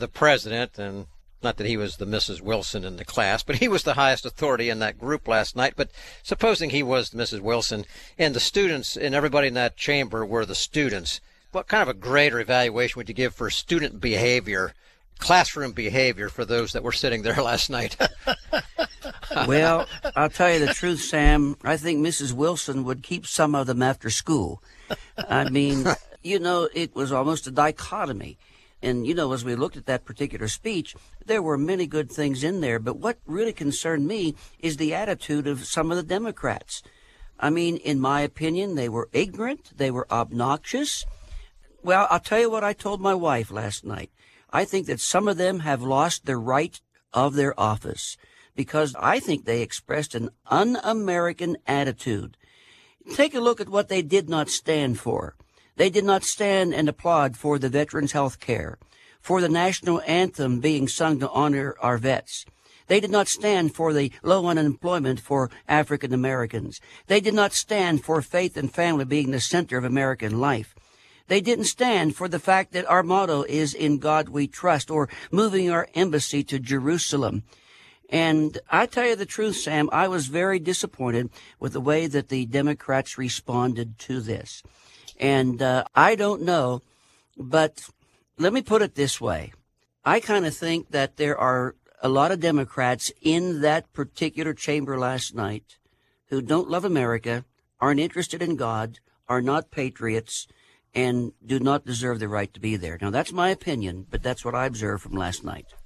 the president, and not that he was the Mrs. Wilson in the class, but he was the highest authority in that group last night. But supposing he was Mrs. Wilson and the students and everybody in that chamber were the students, what kind of a grade or evaluation would you give for student behavior, classroom behavior for those that were sitting there last night? Well, I'll tell you the truth, Sam. I think Mrs. Wilson would keep some of them after school. I mean, it was almost a dichotomy. And, as we looked at that particular speech, there were many good things in there. But what really concerned me is the attitude of some of the Democrats. I mean, in my opinion, they were ignorant. They were obnoxious. Well, I'll tell you what I told my wife last night. I think that some of them have lost the right of their office because I think they expressed an un-American attitude. Take a look at what they did not stand for. They did not stand and applaud for the veterans' health care, for the national anthem being sung to honor our vets. They did not stand for the low unemployment for African Americans. They did not stand for faith and family being the center of American life. They didn't stand for the fact that our motto is "In God We Trust," or moving our embassy to Jerusalem. And I tell you the truth, Sam, I was very disappointed with the way that the Democrats responded to this. And I don't know, but let me put it this way. I kind of think that there are a lot of Democrats in that particular chamber last night who don't love America, aren't interested in God, are not patriots, and do not deserve the right to be there. Now, that's my opinion, but that's what I observed from last night.